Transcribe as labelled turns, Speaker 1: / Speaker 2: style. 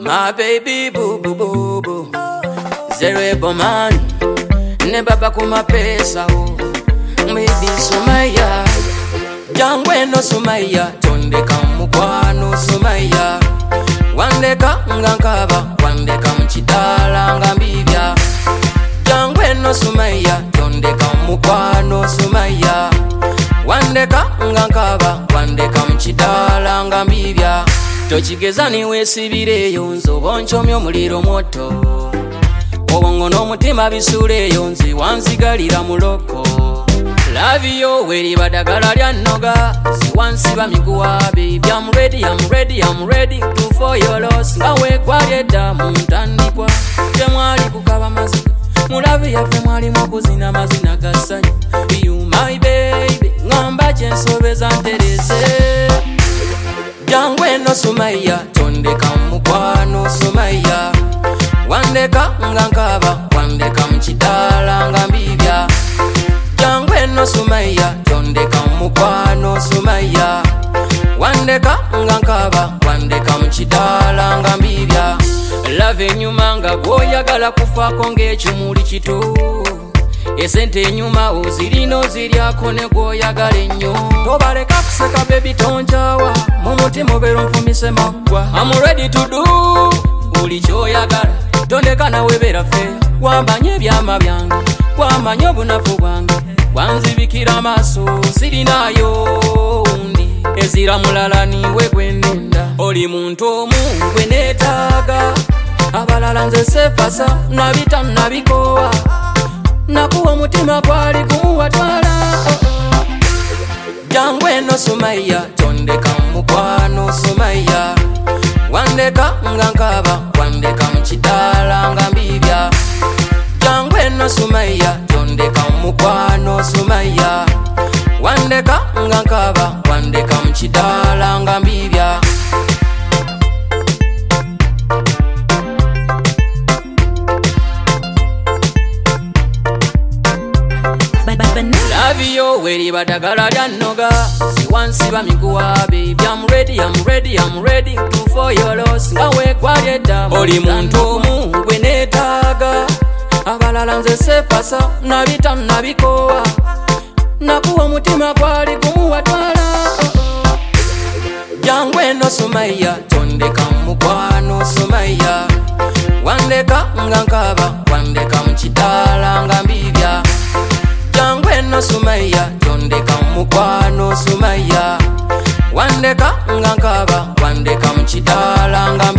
Speaker 1: My baby boo boo boo boo. Zero man. Never back with my pesa. Baby Sumaya. Jangwe no Sumaya. Tonde kamukwano Sumaya. Wandeka ngankaba. Wandeka mchitala ngambibya. Jangwe no Sumaya. Tonde kamukwano Sumaya. Wandeka ngankaba. Wandeka mchitala ngambibya. Tochigeza niwe sibireyo nzobo nchomyo muliro moto. Obongo n'omutima bisuleyo nzi wanzigalira muloko. Love yo weri badagala lya noga ziwansiba miguwa baby. I'm ready, I'm ready, I'm ready to for your loss. Ngawe kwalyedda mu ntandikwa temwali kukaba mazina mulabi yaffe mwali mukuzina mazina gassanyu. You my baby ngamba kyensobeza ntereze. Jangwe no Sumaya tondeka mukwano Sumaya. Wandeka ngankaba wandeka mchitala ngambibya. Jangwe no Sumaya tondeka mukwano Sumaya. Wandeka ngankaba wandeka mchitala ngambibya. Love enyuma nga gwoyagala kufako ng'ekimuli kito. Esente enyuma ozirino ziryako ne gwoyagala ennyo. Tobaleka kuseka baby tonjawa mu mutima obeera onfumise maggwa. I'm ready to do buli kyoyagala. Tondeka nawe beera ffe wambanye ebyama byange wamanye obunafu bwange wanzibikira amaaso sirinayo wundi ezira mulala niwe gwenenda. Oli muntu omu gwe neetaaga abalala nze sefasa nabita nabikowa nakuwa omutima gwali gumuwatwala. Jangwe no Sumaya tondeka mukwano Sumaya. Wandeka ngankaba wandeka mchitala ngambibya. Jangwe no Sumaya tondeka mukwano Sumaya. Wandeka ngankaba wandeka mchitala ngambibya. Love yo weri badagala lya noga ziwansiba miguwa baby. I'm ready, I'm ready, I'm ready to for your loss. Ngawe kwalyedda oli muntu omu gwe neetaaga abalala nze sefasa nabita nabikowa nakuwa omutima gwali gumuwatwala. Jangwe no Sumaya tondeka mukwano Sumaya. Wandeka ngankaba wandeka mchitala ngambibya. Jangwe no Sumaya tondeka mukwano Sumaya. Wandeka ngankaba wandeka mchitala ngambibya.